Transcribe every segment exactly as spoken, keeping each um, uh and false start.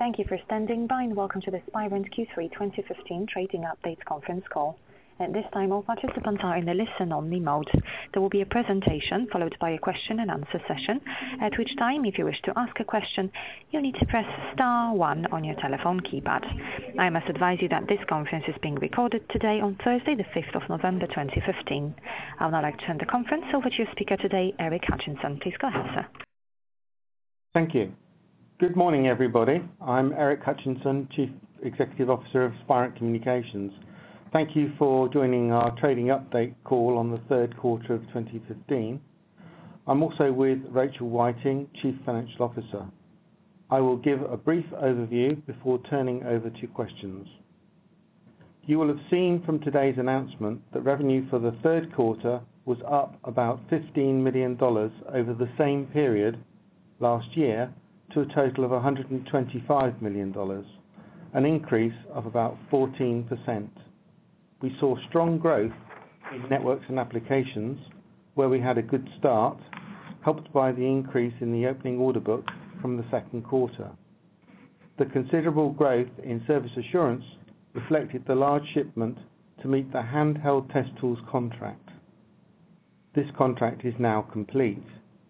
Thank you for standing by and welcome to the Spirent Q three twenty fifteen Trading Update conference call. At this time, all participants are in a listen-only mode. There will be a presentation followed by a question and answer session, at which time, if you wish to ask a question, you need to press star one on your telephone keypad. I must advise you that this conference is being recorded today on Thursday, the fifth of November twenty fifteen. I would now like to turn the conference over to your speaker today, Eric Hutchinson. Please go ahead, sir. Thank you. Good morning, everybody. I'm Eric Hutchinson, Chief Executive Officer of Spirent Communications. Thank you for joining our trading update call on the third quarter of twenty fifteen. I'm also with Rachel Whiting, Chief Financial Officer. I will give a brief overview before turning over to questions. You will have seen from today's announcement that revenue for the third quarter was up about fifteen million dollars over the same period last year to a total of one hundred twenty-five million dollars, an increase of about fourteen percent. We saw strong growth in networks and applications, where we had a good start, helped by the increase in the opening order book from the second quarter. The considerable growth in service assurance reflected the large shipment to meet the handheld test tools contract. This contract is now complete.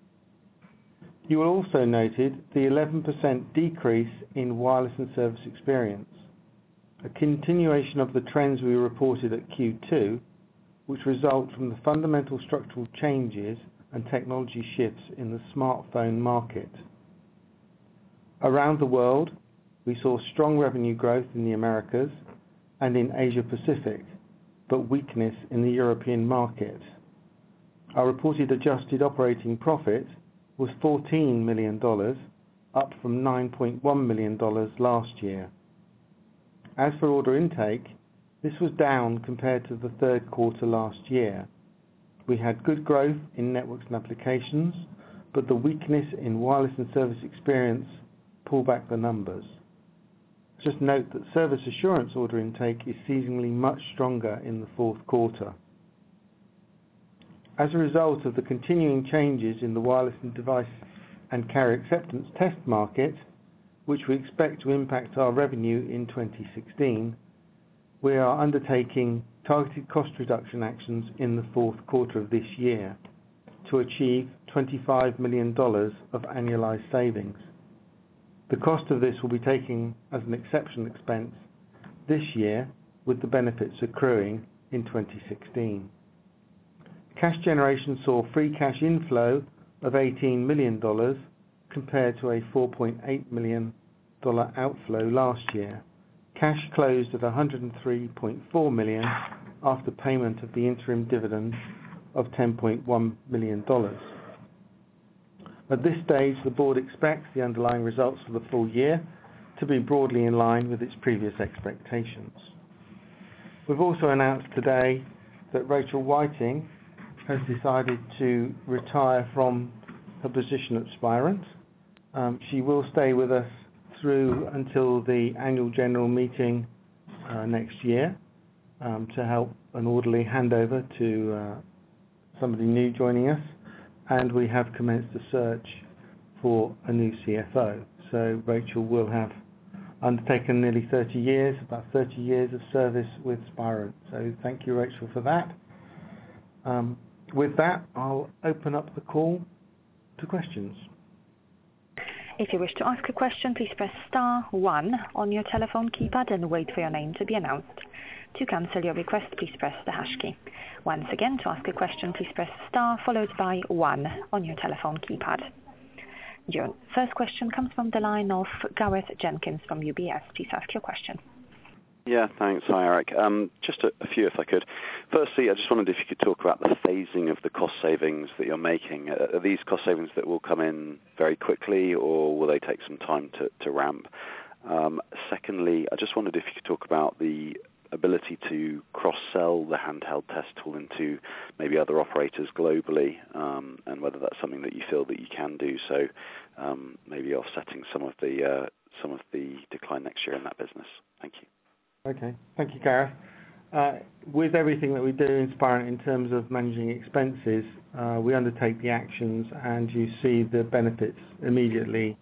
You will also noted the eleven percent decrease in wireless and service experience, a continuation of the trends we reported at Q two, which result from the fundamental structural changes and technology shifts in the smartphone market. Around the world, we saw strong revenue growth in the Americas and in Asia Pacific, but weakness in the European market. Our reported adjusted operating profit was fourteen million dollars, up from nine point one million dollars last year. As for order intake, this was down compared to the third quarter last year. We had good growth in networks and applications, but the weakness in wireless and service experience pulled back the numbers. Just note that service assurance order intake is seasonally much stronger in the fourth quarter. As a result of the continuing changes in the wireless and device and carrier acceptance test market, which we expect to impact our revenue in twenty sixteen, we are undertaking targeted cost reduction actions in the fourth quarter of this year to achieve twenty-five million dollars of annualized savings. The cost of this will be taken as an exceptional expense this year, with the benefits accruing in twenty sixteen. Cash generation saw free cash inflow of eighteen million dollars compared to a four point eight million dollars outflow last year. Cash closed at one hundred three point four million dollars after payment of the interim dividend of ten point one million dollars. At this stage, the board expects the underlying results for the full year to be broadly in line with its previous expectations. We've also announced today that Rachel Whiting has decided to retire from her position at Spirent. Um, she will stay with us through until the annual general meeting uh, next year um, to help an orderly handover to uh, somebody new joining us, and we have commenced a search for a new C F O. So Rachel will have undertaken nearly thirty years, about thirty years of service with Spirent. So thank you, Rachel, for that. Um, With that, I'll open up the call to questions. If you wish to ask a question, please press star one on your telephone keypad and wait for your name to be announced. To cancel your request, please press the hash key. Once again, to ask a question, please press star followed by one on your telephone keypad. Your first question comes from the line of Gareth Jenkins from U B S. Please ask your question. Yeah, thanks. Hi, Eric. Um, just a, a few, if I could. Firstly, I just wondered if you could talk about the phasing of the cost savings that you're making. Uh, are these cost savings that will come in very quickly, or will they take some time to, to ramp? Um, secondly, I just wondered if you could talk about the ability to cross-sell the handheld test tool into maybe other operators globally, um, and whether that's something that you feel that you can do, so um, maybe offsetting some of the uh, some of the decline next year in that business. Thank you. Okay, thank you, Gareth. Uh, with everything that we do in Spirent in terms of managing expenses, uh, we undertake the actions and you see the benefits immediately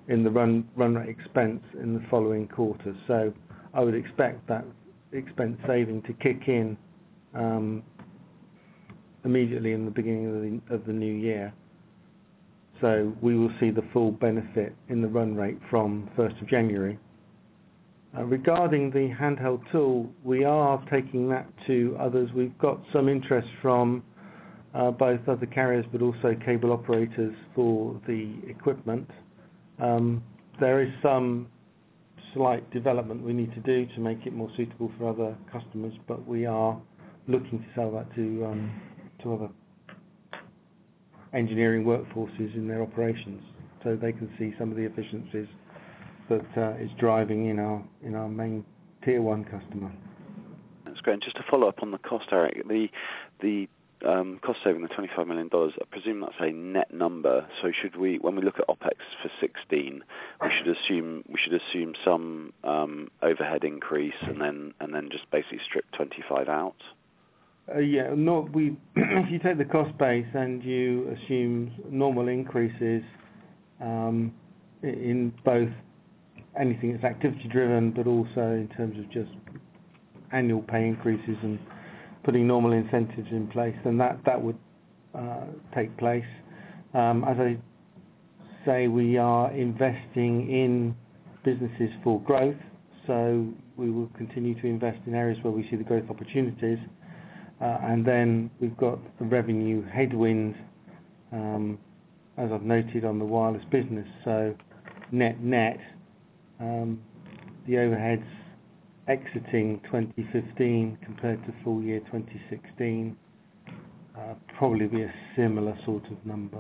in the run run rate expense in the following quarter. So I would expect that expense saving to kick in um, immediately in the beginning of the, of the new year. So we will see the full benefit in the run rate from first of January. Uh, regarding the handheld tool, we are taking that to others. We've got some interest from uh, both other carriers but also cable operators for the equipment. Um, there is some slight development we need to do to make it more suitable for other customers, but we are looking to sell that to um, to other engineering workforces in their operations, so they can see some of the efficiencies that uh, is driving in our in our main tier one customer. That's great. And just to follow up on the cost, Eric, the the um, cost saving, the twenty-five million dollars, I presume that's a net number. So should we, when we look at OPEX for sixteen, we should assume we should assume some um, overhead increase and then and then just basically strip twenty-five out. Uh, yeah, not we. If you take the cost base and you assume normal increases um, in both anything that's activity driven, but also in terms of just annual pay increases and putting normal incentives in place, then that that would uh, take place. Um, as I say, we are investing in businesses for growth, so we will continue to invest in areas where we see the growth opportunities. Uh, and then we've got the revenue headwind, um, as I've noted, on the wireless business. So net net, um, the overheads exiting twenty fifteen compared to full year twenty sixteen uh, probably be a similar sort of number.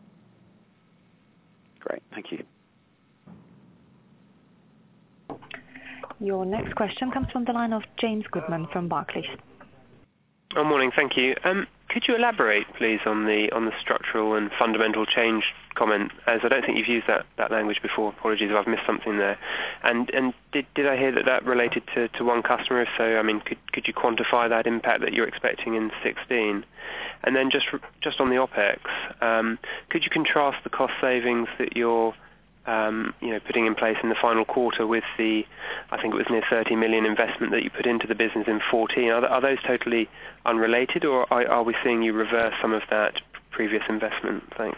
Great, thank you. Your next question comes from the line of James Goodman from Barclays. Oh, morning. Thank you. Um, could you elaborate, please, on the on the structural and fundamental change comment? As I don't think you've used that, that language before. Apologies if I've missed something there. And and did did I hear that that related to, to one customer? If so, I mean, could could you quantify that impact that you're expecting in sixteen? And then just just on the OPEX, um, could you contrast the cost savings that you're Um, you know, putting in place in the final quarter with the, I think it was near thirty million investment that you put into the business in fourteen. Are, are those totally unrelated, or are, are we seeing you reverse some of that previous investment? Thanks.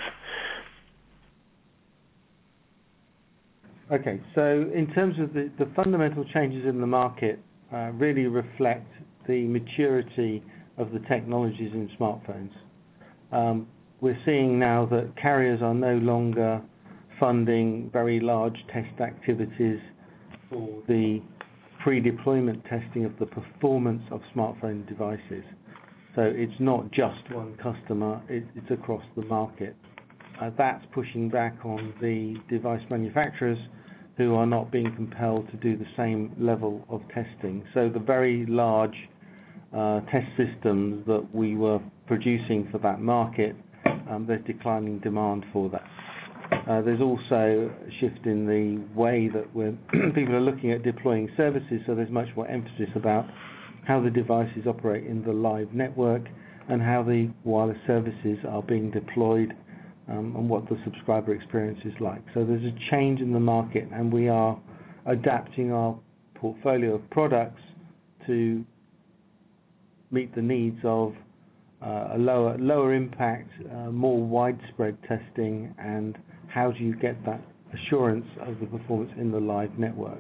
Okay, so in terms of the, the fundamental changes in the market, uh, really reflect the maturity of the technologies in smartphones. Um, we're seeing now that carriers are no longer funding very large test activities for the pre-deployment testing of the performance of smartphone devices. So it's not just one customer, it, it's across the market. Uh, that's pushing back on the device manufacturers who are not being compelled to do the same level of testing. So the very large uh, test systems that we were producing for that market, um, there's declining demand for that. Uh, there's also a shift in the way that we're people are looking at deploying services, so there's much more emphasis about how the devices operate in the live network and how the wireless services are being deployed um, and what the subscriber experience is like. So there's a change in the market, and we are adapting our portfolio of products to meet the needs of uh, a lower lower impact, uh, more widespread testing, and how do you get that assurance of the performance in the live network.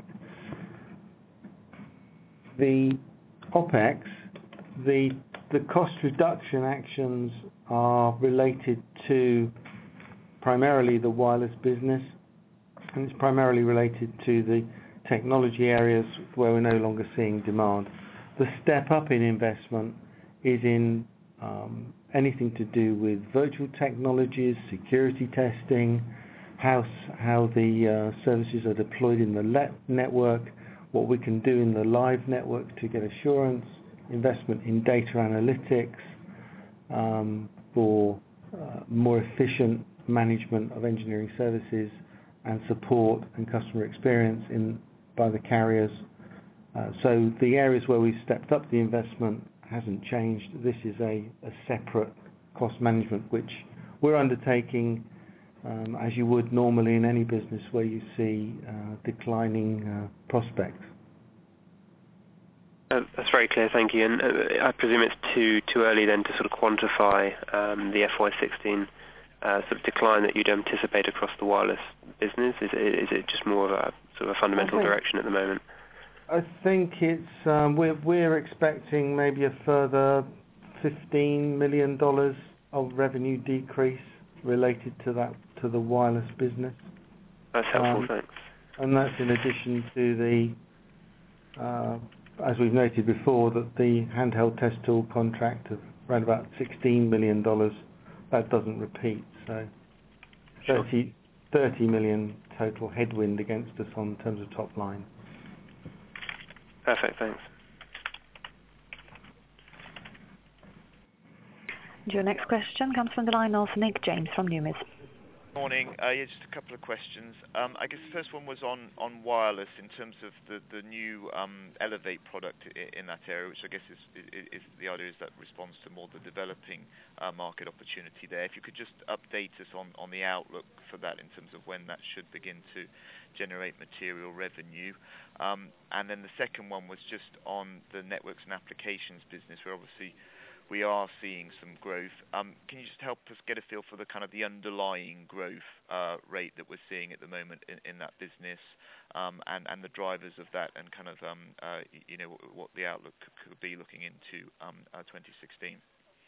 The OPEX, the the cost reduction actions are related to primarily the wireless business, and it's primarily related to the technology areas where we're no longer seeing demand. The step up in investment is in um, anything to do with virtual technologies, security testing, how, how the uh, services are deployed in the le- network, what we can do in the live network to get assurance, investment in data analytics um, for uh, more efficient management of engineering services and support and customer experience in by the carriers. Uh, so the areas where we've stepped up the investment hasn't changed. This is a, a separate cost management which we're undertaking um, as you would normally in any business where you see uh, declining uh, prospects. Uh, that's very clear, thank you. And uh, I presume it's too too early then to sort of quantify um, the F Y sixteen uh, sort of decline that you'd anticipate across the wireless business. Is it, is it just more of a sort of a fundamental think, direction at the moment? I think it's um, we're we're expecting maybe a further fifteen million dollars of revenue decrease related to that to the wireless business. That's helpful, um, thanks. And that's in addition to the, uh, as we've noted before, that the handheld test tool contract of around about sixteen million dollars, that doesn't repeat. So Sure. thirty, thirty million total headwind against us on terms of top line. Perfect, thanks. Your next question comes from the line of Nick James from Numis. Morning. Uh, yeah, just a couple of questions. Um, I guess the first one was on, on wireless in terms of the, the new um, Elevate product in, in that area, which I guess is, is, is the idea is that responds to more the developing uh, market opportunity there. If you could just update us on, on the outlook for that in terms of when that should begin to generate material revenue. Um, and then the second one was just on the networks and applications business, where obviously we are seeing some growth. Um, can you just help us get a feel for the kind of the underlying growth uh, rate that we're seeing at the moment in, in that business, um, and, and the drivers of that, and kind of um, uh, you know what the outlook could be looking into um, uh, twenty sixteen?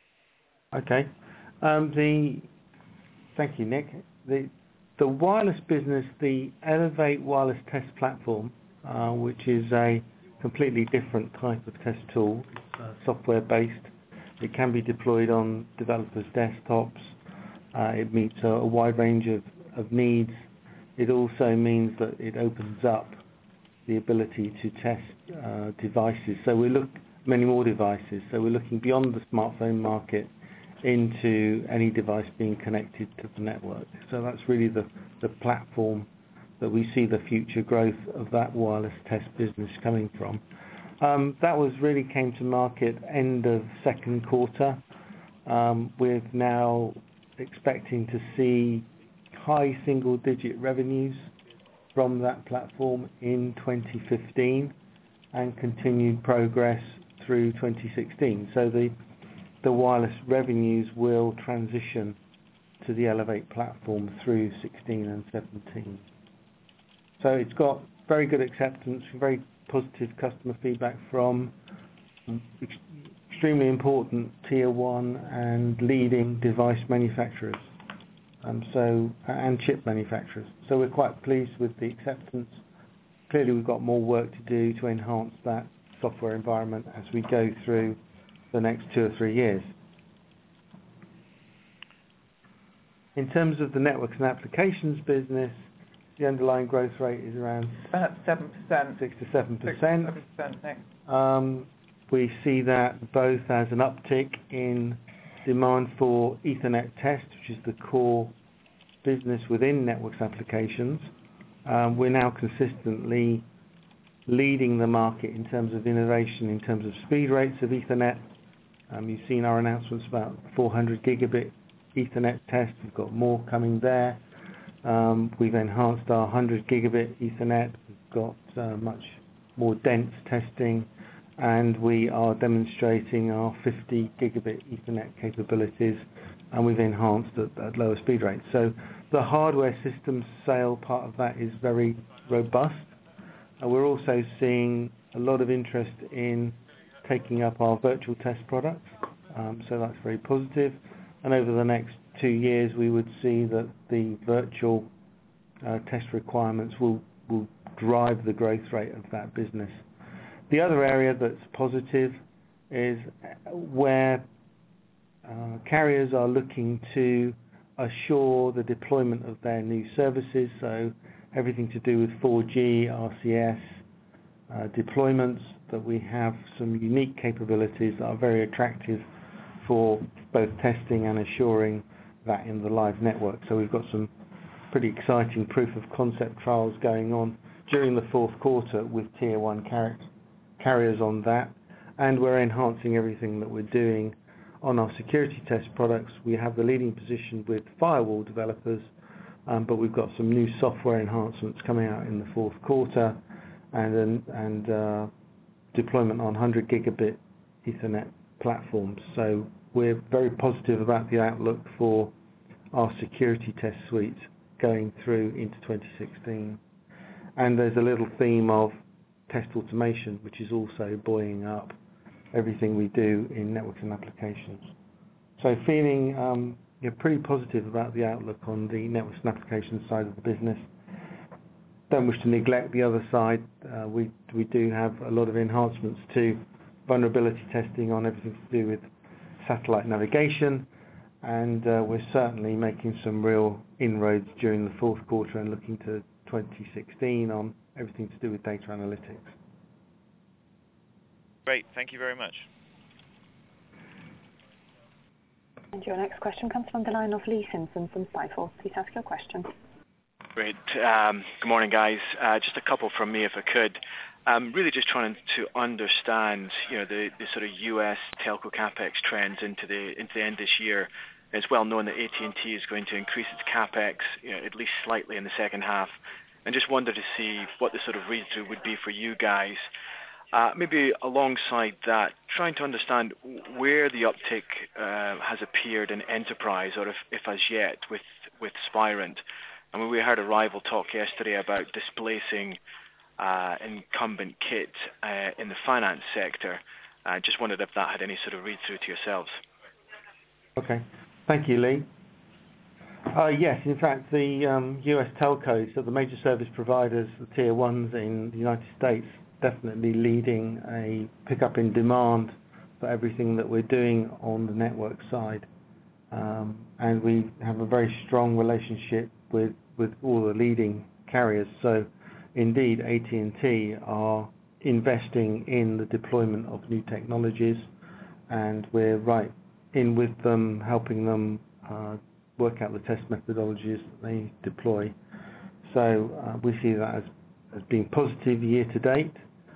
Okay. Um, the thank you, Nick. The the wireless business, the Elevate wireless test platform, uh, which is a completely different type of test tool, uh, software based. It can be deployed on developers' desktops. Uh, it meets a, a wide range of, of needs. It also means that it opens up the ability to test uh, devices. So we look many more devices. So we're looking beyond the smartphone market into any device being connected to the network. So that's really the, the platform that we see the future growth of that wireless test business coming from. Um, that was really came to market end of second quarter. Um, we're now expecting to see high single-digit revenues from that platform in twenty fifteen and continued progress through twenty sixteen. So the the wireless revenues will transition to the Elevate platform through sixteen and seventeen. So it's got very good acceptance, very positive customer feedback from ex- extremely important tier one and leading device manufacturers, um, so and chip manufacturers. So we're quite pleased with the acceptance. Clearly, we've got more work to do to enhance that software environment as we go through the next two or three years. In terms of the networks and applications business, the underlying growth rate is around about seven percent. six to seven percent. six to seven percent. Um, we see that both as an uptick in demand for Ethernet test, which is the core business within networks applications. Um, we're now consistently leading the market in terms of innovation, in terms of speed rates of Ethernet. Um, you've seen our announcements about four hundred gigabit Ethernet test. We've got more coming there. Um, we've enhanced our one hundred gigabit Ethernet. We've got uh, much more dense testing, and we are demonstrating our fifty gigabit Ethernet capabilities, and we've enhanced at, at lower speed rates. So the hardware systems sale part of that is very robust. And we're also seeing a lot of interest in taking up our virtual test products. Um, so that's very positive. And over the next two years, we would see that the virtual uh, test requirements will, will drive the growth rate of that business. The other area that's positive is where uh, carriers are looking to assure the deployment of their new services, so everything to do with four G, R C S uh, deployments, that we have some unique capabilities that are very attractive for both testing and assuring that in the live network. So we've got some pretty exciting proof of concept trials going on during the fourth quarter with tier one car- carriers on that, and we're enhancing everything that we're doing on our security test products. We have the leading position with firewall developers, um, but we've got some new software enhancements coming out in the fourth quarter, and and uh, deployment on one hundred gigabit Ethernet platforms. So we're very positive about the outlook for our security test suite going through into twenty sixteen. And there's a little theme of test automation, which is also buoying up everything we do in networks and applications. So feeling um, you're pretty positive about the outlook on the networks and applications side of the business. Don't wish to neglect the other side. Uh, we we do have a lot of enhancements to vulnerability testing on everything to do with satellite navigation, and uh, we're certainly making some real inroads during the fourth quarter and looking to twenty sixteen on everything to do with data analytics. Great, thank you very much. And your next question comes from the line of Lee Simpson from Stifel. Please ask your question. Great. Um, good morning, guys. Uh, just a couple from me, if I could. Um, really just trying to understand, you know, the, the sort of U S telco capex trends into the into the end of this year. It's well known that A T and T is going to increase its capex, you know, at least slightly in the second half, and just wanted to see what the sort of read-through would be for you guys. Uh, maybe alongside that, trying to understand where the uptick uh, has appeared in enterprise, or if, if as yet with with Spirent. I mean, we heard a rival talk yesterday about displacing uh, incumbent kit uh, in the finance sector. I uh, just wondered if that had any sort of read-through to yourselves. Okay. Thank you, Lee. Uh, yes, in fact, the um, U S telcos, so the major service providers, the tier ones in the United States, definitely leading a pickup in demand for everything that we're doing on the network side. Um, and we have a very strong relationship with, with all the leading carriers. So indeed, A T and T are investing in the deployment of new technologies, and we're right in with them, helping them uh, work out the test methodologies that they deploy. So uh, we see that as, as being positive year to date,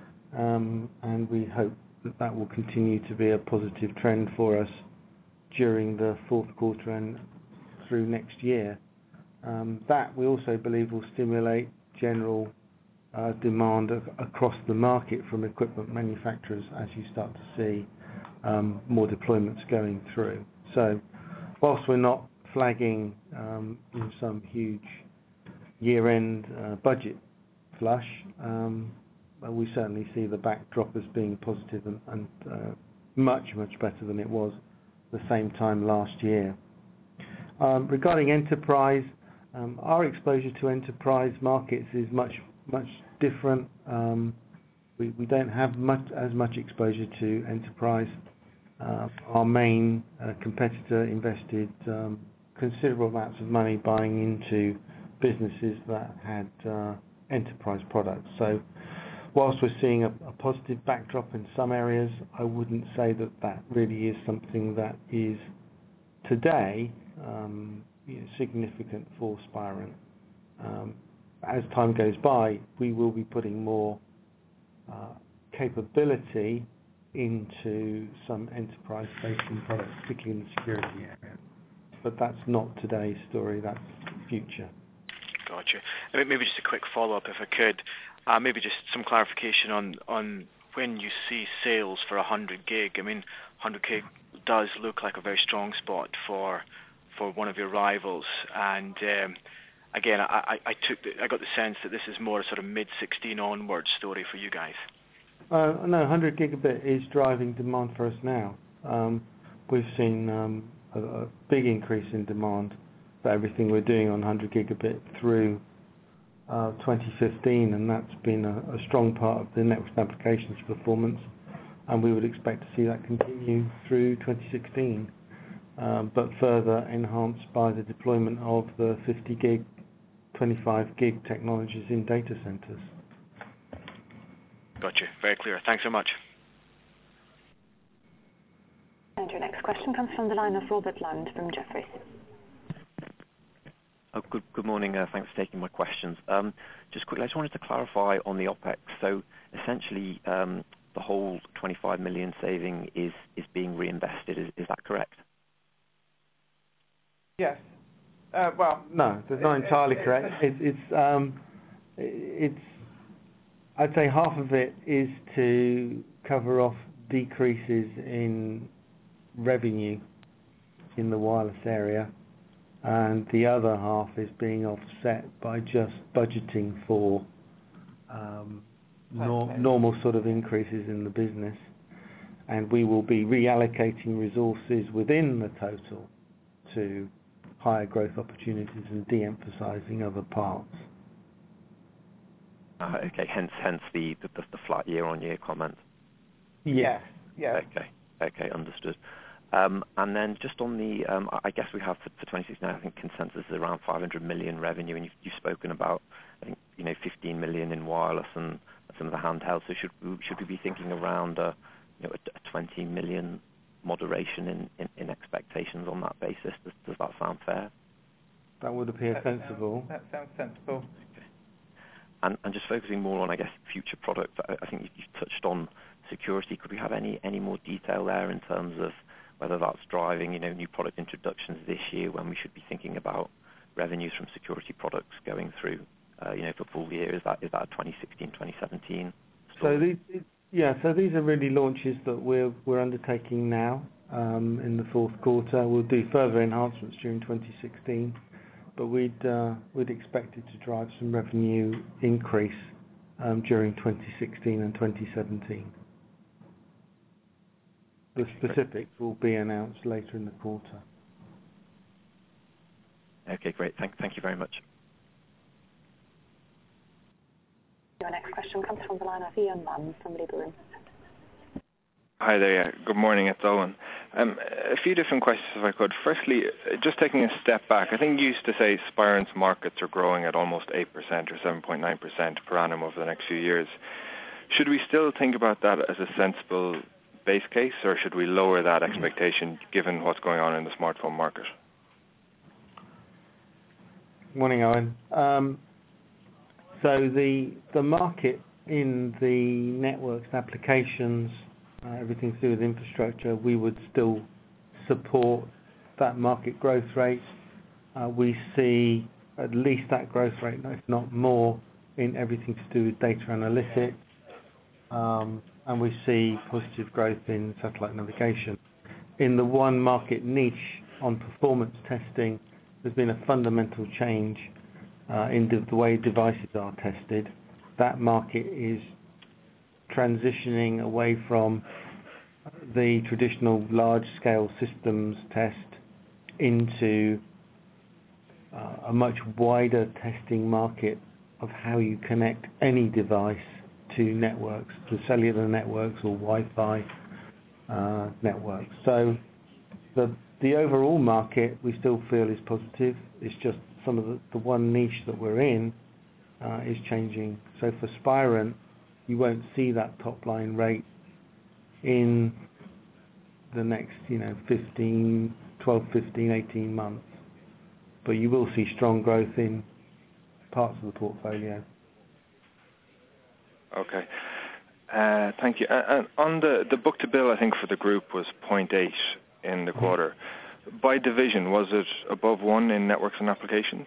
um, and we hope that that will continue to be a positive trend for us during the fourth quarter and through next year. Um, that we also believe will stimulate general uh, demand of, across the market from equipment manufacturers as you start to see um, more deployments going through. So whilst we're not flagging um, in some huge year-end uh, budget flush, um, we certainly see the backdrop as being positive and, and uh, much, much better than it was the same time last year. Um, regarding enterprise, um, our exposure to enterprise markets is much, much different. Um, we, we don't have much as much exposure to enterprise. Uh, our main uh, competitor invested um, considerable amounts of money buying into businesses that had uh, enterprise products. So whilst we're seeing a, a positive backdrop in some areas, I wouldn't say that that really is something that is today um, you know, significant for Spirent. Um, as time goes by, we will be putting more uh, capability into some enterprise-facing products, particularly in the security area. But that's not today's story, that's future. Gotcha. And maybe just a quick follow-up, if I could. Uh, maybe just some clarification on, on when you see sales for one hundred gig. I mean, one hundred gig does look like a very strong spot for for one of your rivals. And um, again, I, I, I took the, I got the sense that this is more a sort of mid sixteen onwards story for you guys. Uh, no, one hundred gigabit is driving demand for us now. Um, we've seen um, a, a big increase in demand for everything we're doing on one hundred gigabit through uh, twenty fifteen, and that's been a, a strong part of the network applications performance, and we would expect to see that continue through twenty sixteen, uh, but further enhanced by the deployment of the fifty gig, twenty-five gig technologies in data centers. Gotcha. Very clear. Thanks so much. And your next question comes from the line of Robert Land from Jefferies. Oh, good, good morning. Uh, thanks for taking my questions. Um, just quickly, I just wanted to clarify on the OPEX. So essentially, um, the whole twenty-five million saving is, is being reinvested. Is, is that correct? Yes. Uh, well, no, that's not entirely it, correct. It, it's um, it's I'd say half of it is to cover off decreases in revenue in the wireless area, and the other half is being offset by just budgeting for um, nor- normal sort of increases in the business, and we will be reallocating resources within the total to higher growth opportunities and de-emphasizing other parts. Uh, okay, hence hence the, the, the flat year-on-year comment. Yes. Yes. Okay. Okay, understood. Um, and then just on the, um, I guess we have for, for twenty sixteen, I think consensus is around five hundred million revenue, and you've, you've spoken about, I think, you know, fifteen million in wireless and some of the handhelds. So should we, should we be thinking around a, you know, a, a twenty million moderation in, in, in expectations on that basis? Does, does that sound fair? That would appear that sensible. Sounds, that sounds sensible. Okay. And, and just focusing more on, I guess, future products, I, I think you've touched on security. Could we have any, any more detail there in terms of whether that's driving, you know, new product introductions this year, when we should be thinking about revenues from security products going through, uh, you know, for full year? Is that is that a twenty sixteen, twenty seventeen story? So these, yeah, so these are really launches that we're we're undertaking now um, in the fourth quarter. We'll do further enhancements during twenty sixteen, but we'd uh, we'd expect it to drive some revenue increase um, during twenty sixteen and twenty seventeen. The specifics will be announced later in the quarter. Okay, great. Thank, thank you very much. Your next question comes from the line of Ian Bunn from Liberum. Hi there. Yeah. Good morning. It's Owen. Um, a few different questions, if I could. Firstly, just taking a step back, I think you used to say Spirent's markets are growing at almost eight percent or seven point nine percent per annum over the next few years. Should we still think about that as a sensible base case, or should we lower that expectation given what's going on in the smartphone market? Morning, Owen. Um, so the the market in the networks applications, uh, everything to do with infrastructure, we would still support that market growth rate. Uh, we see at least that growth rate, if not more, in everything to do with data analytics. Um, and we see positive growth in satellite navigation. In the one market niche on performance testing, there's been a fundamental change uh, in the, the way devices are tested. That market is transitioning away from the traditional large-scale systems test into uh, a much wider testing market of how you connect any device to networks, to cellular networks or Wi-Fi uh, networks. So the the overall market we still feel is positive. It's just some of the, the one niche that we're in uh, is changing. So for Spirent, you won't see that top line rate in the next, you know, fifteen, twelve, fifteen, eighteen months. But you will see strong growth in parts of the portfolio. Okay. Uh, thank you. Uh, and on the, the book-to-bill, I think for the group was zero point eight in the quarter. By division, was it above one in networks and applications?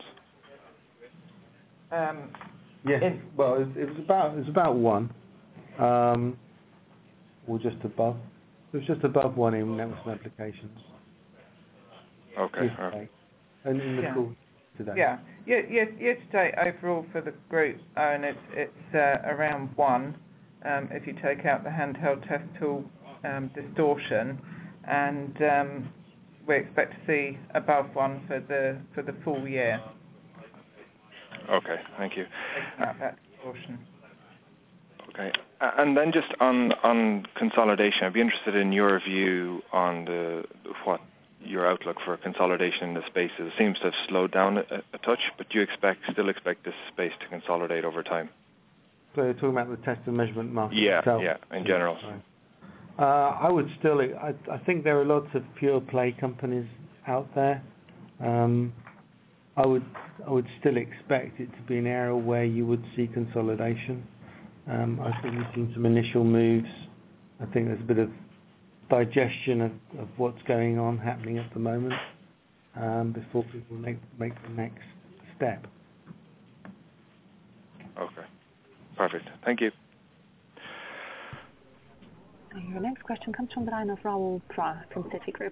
Um, yes. in, well, it, it was about it was about one, um, or just above. It was just above one in networks and applications. Okay. okay. And in the yeah. call today. Yeah. Yeah, year, year to date overall for the group, uh, and it's, it's uh, around one um, if you take out the handheld test tool um, distortion, and um, we expect to see above one for the for the full year. Okay, thank you. Taking out that distortion. Okay, uh, and then just on on consolidation, I'd be interested in your view on the what your outlook for consolidation in the space. It seems to have slowed down a, a touch, but do you expect still expect this space to consolidate over time? So you're talking about the test and measurement market yeah, itself? Yeah, in general. Uh, I would still, I, I think there are lots of pure play companies out there. Um, I would, I would still expect it to be an area where you would see consolidation. Um, I think we've seen some initial moves. I think there's a bit of digestion of, of what's going on happening at the moment. um, before people make, make the next step. Okay. Perfect. Thank you. Your next question comes from the line of Rahul Pra from Citigroup.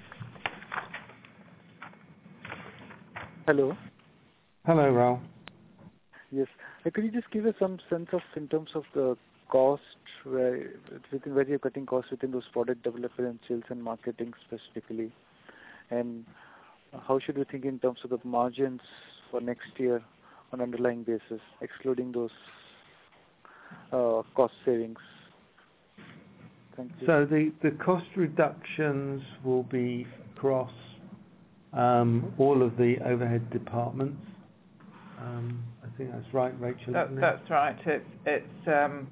Hello. Hello, Rahul. Yes. Uh, could you just give us some sense of, in terms of the cost, where, within where you're cutting costs within those product development and sales and marketing specifically? And how should we think in terms of the margins for next year on underlying basis, excluding those uh, cost savings? Thank you. So the, the cost reductions will be across um, all of the overhead departments. Um, I think that's right, Rachel. That, isn't it? that's right. It's it's um,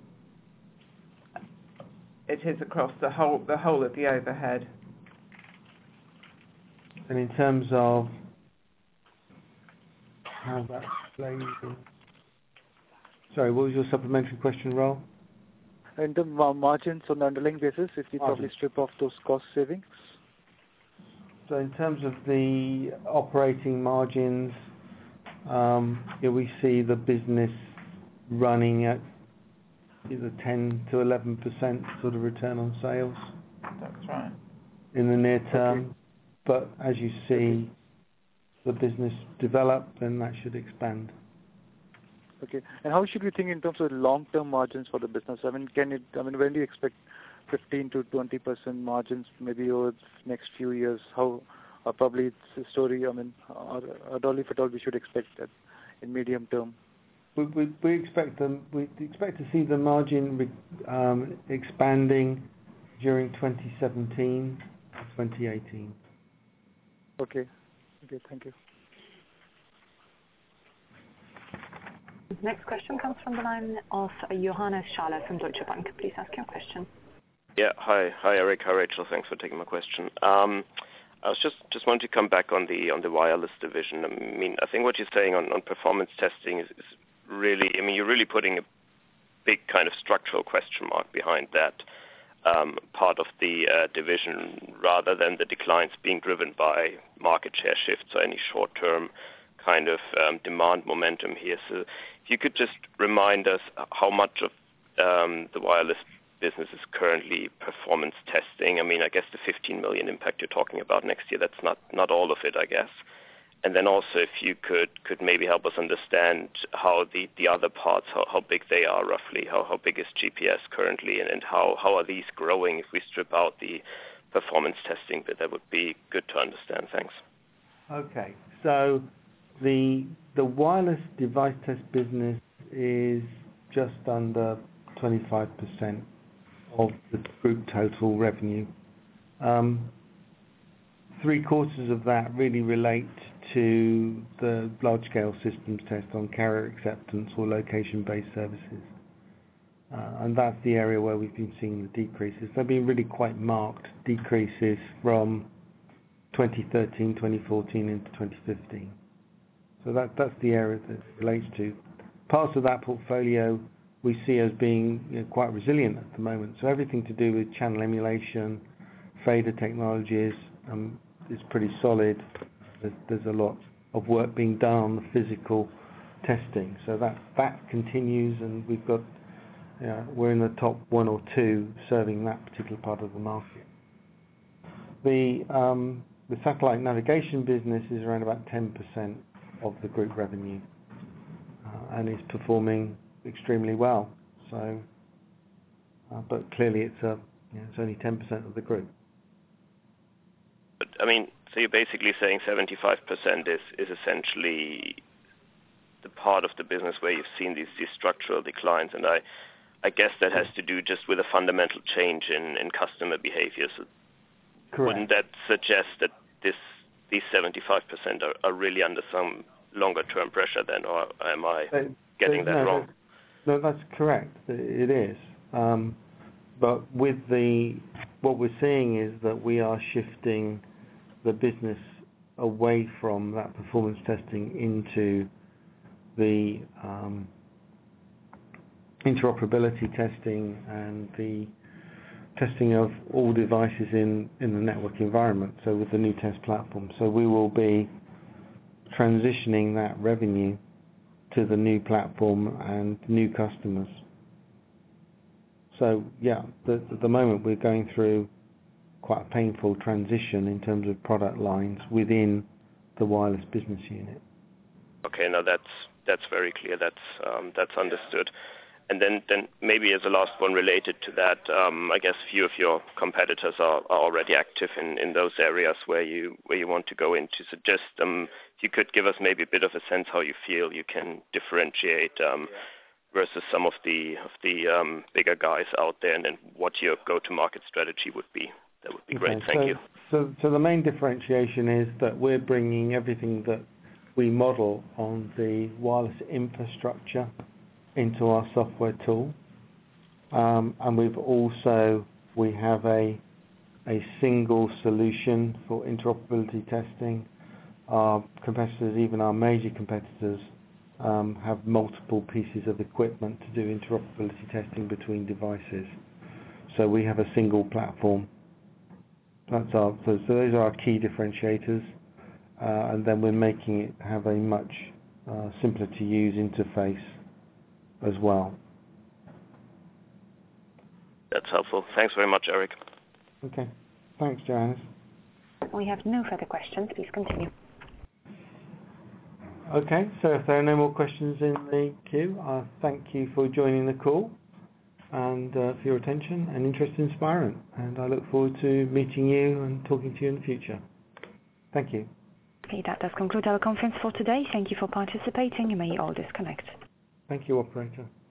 it is across the whole the whole of the overhead. And in terms of how that plays in... Sorry, what was your supplementary question, Rahul? And the ma- margins on the underlying basis, if you probably strip off those cost savings? So in terms of the operating margins, um, yeah, we see the business running at either ten to eleven percent sort of return on sales. That's right. In the near term. Okay. But as you see the business develop, then that should expand. Okay. And how should we think in terms of long-term margins for the business? I mean, can it? I mean, when do you expect fifteen to twenty percent margins, maybe over the next few years? How? Uh, probably it's a story. I mean, or, or if at all, we should expect that in medium term. We, we, we expect them. We expect to see the margin um, expanding during twenty seventeen to twenty eighteen. Okay. Okay. Thank you. Next question comes from the line of Johannes Schaller from Deutsche Bank. Please ask your question. Yeah. Hi. Hi, Eric. Hi, Rachel. Thanks for taking my question. Um, I was just just wanted to come back on the on the wireless division. I mean, I think what you're saying on, on performance testing is, is really, I mean, you're really putting a big kind of structural question mark behind that um, part of the uh, division, rather than the declines being driven by market share shifts or any short-term kind of um, demand momentum here. So if you could just remind us how much of um, the wireless business is currently performance testing. I mean, I guess the fifteen million impact you're talking about next year, that's not, not all of it, I guess. And then also if you could, could maybe help us understand how the, the other parts, how, how big they are roughly, how, how big is G P S currently, and, and how, how are these growing if we strip out the performance testing bit? That would be good to understand. Thanks. Okay. So the the wireless device test business is just under twenty-five percent of the group total revenue. Um, three quarters of that really relate to the large-scale systems test on carrier acceptance or location-based services. Uh, and that's the area where we've been seeing the decreases. They've been really quite marked decreases from twenty thirteen, twenty fourteen into twenty fifteen. So that, that's the area that it relates to. Parts of that portfolio we see as being, you know, quite resilient at the moment. So everything to do with channel emulation, fader technologies um, is pretty solid. There's, there's a lot of work being done on the physical testing. So that, that continues, and we've got, you know, we're in the top one or two serving that particular part of the market. The, um, the satellite navigation business is around about ten percent of the group revenue uh, and is performing extremely well. So, uh, but clearly it's a, you know, it's only ten percent of the group. But I mean, so you're basically saying seventy-five percent is, is essentially the part of the business where you've seen these, these structural declines, and I, I guess that has to do just with a fundamental change in, in customer behavior. So Correct. Wouldn't that suggest that this these seventy-five percent are, are really under some longer-term pressure then, or am I They, getting they, that no, wrong? No, that's correct. It is. Um, but with the, what we're seeing is that we are shifting the business away from that performance testing into the um, interoperability testing and the testing of all devices in, in the network environment, so with the new test platform. So we will be transitioning that revenue to the new platform and new customers. So yeah, the, at the moment we're going through quite a painful transition in terms of product lines within the wireless business unit. Okay, now that's that's very clear. That's um, that's understood. And then, then maybe as a last one related to that, um, I guess a few of your competitors are, are already active in, in those areas where you where you want to go into. So just um, if you could give us maybe a bit of a sense how you feel you can differentiate um, versus some of the of the um, bigger guys out there, and then what your go-to-market strategy would be. That would be great. Okay, Thank so, you. So, so the main differentiation is that we're bringing everything that we model on the wireless infrastructure into our software tool, um, and we've also we have a a single solution for interoperability testing. Our competitors, even our major competitors, um, have multiple pieces of equipment to do interoperability testing between devices. So we have a single platform. That's our so, so those are our key differentiators, uh, and then we're making it have a much uh, simpler to use interface as well. That's helpful. Thanks very much, Eric. Okay. Thanks, Johannes. We have no further questions. Please continue. Okay, so if there are no more questions in the queue, I thank you for joining the call and uh, for your attention and interest in Spirent. And I look forward to meeting you and talking to you in the future. Thank you. Okay, that does conclude our conference for today. Thank you for participating. You may all disconnect. Thank you, operator.